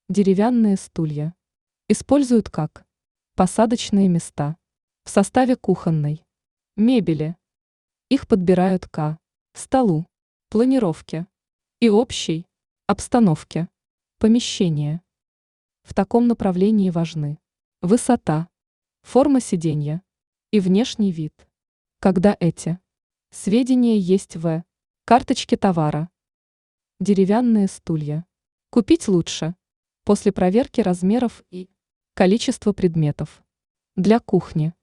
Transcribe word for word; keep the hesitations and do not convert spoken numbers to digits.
Деревянные стулья используют как посадочные места в составе кухонной мебели. Их подбирают к столу, планировке и общей обстановке помещения. В таком направлении важны высота, форма сиденья и внешний вид. Когда эти сведения есть в карточке товара. Деревянные стулья купить лучше после проверки размеров и количества предметов для кухни.